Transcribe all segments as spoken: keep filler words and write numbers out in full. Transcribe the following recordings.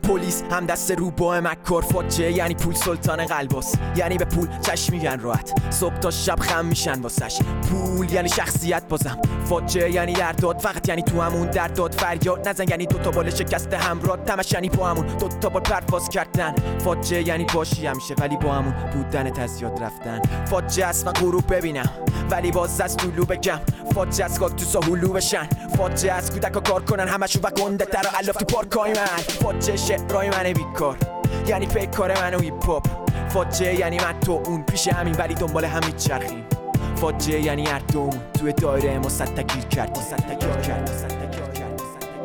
پلیس هم دست رو با مکار فاجعه یعنی پول سلطان قلباس، یعنی به پول چشم میگن راحت صبح تا شب خم میشن واسش. پول یعنی شخصیت بازم، فاجعه یعنی درداد فقط یعنی تو همون درداد فریاد نزن، یعنی دوتا بال شکست همراه تمش یعنی با همون دوتا بال پرواز کردن. فاجعه یعنی باشی همیشه ولی با همون بودن از یاد رفتن. فاجعه است من غروب ببینم ولی باز از طولو بگم. فاجعه است کاکتوسا هلو بشن، فاجعه است کودکا کار کنن همشون و گنده تر و الاف تو پارکای من. فاجعه شعرهای من بیکار یعنی پیکار من و هیپ هاپ. فاجعه یعنی من تو اون پیش همین ولی دنبال هم میچرخیم. فاجعه یعنی هر دومون توی دایره ما صد تا گیر کردیم صد تا گیر کردیم صد تا گیر کردیم.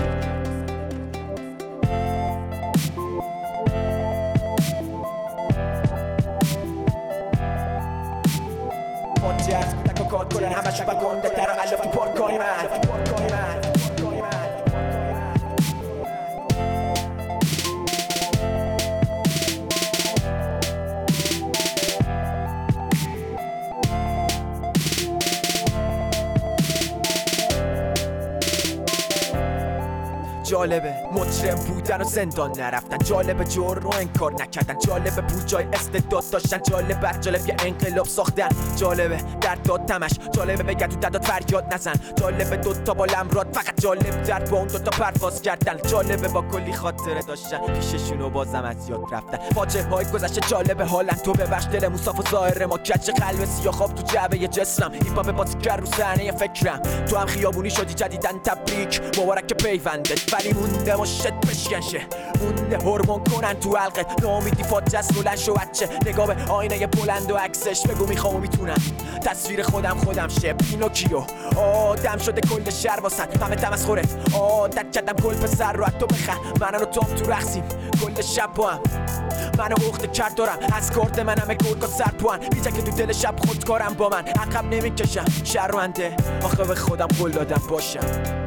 فاجعه است کودکا کار کنن همشون و گنده تر و الاف تو پارکای من. جالبه مجرم بودن و زندان نرفتن، جالبه جرم رو انکار نکردن، جالبه پول جای استعداد داشتن، جالبه جالب یه انقلاب ساختن، جالبه درد داد تمش، جالبه بگه تو درداد فریاد نزن، جالبه دوتا با لمراد فقط جالب درد با اون دوتا پرواز کردن، جالبه با کلی خاطره داشتن پیششونو بازم از یاد رفتن. فاجعه های گذشته جالبه حالن، تو ببخش دل موساف و ظاهر ما کچ قلب سیاه خواب تو جعبه جسمم، هیپ هاپ بازیگر رو صحنه فکرم، تو هم خیابونی شدی جدیدن تبریک مبارک پیوندت ولی مونده مشت بشکنشه، مونده هورمون کنن تو حلقت، نامیدی فاجعه است بلند شو بچه، نگاه به آینه بلند و عکسش بگو میخوام و میتونم تصویر خودم خودم شه. پینوکیو آدم شده کل شهر واسط همه تم از خوره عادت کردم گل پسر رو تو بخن، من و توم تو رقصیم کل شب با هم، منو اخته کرد دارم از کارت من همه گرگا سر پوان بیجا که تو دل شب خودکارم با من عقب نمیکشم شرمنده آخه به خودم قول دادم باشم.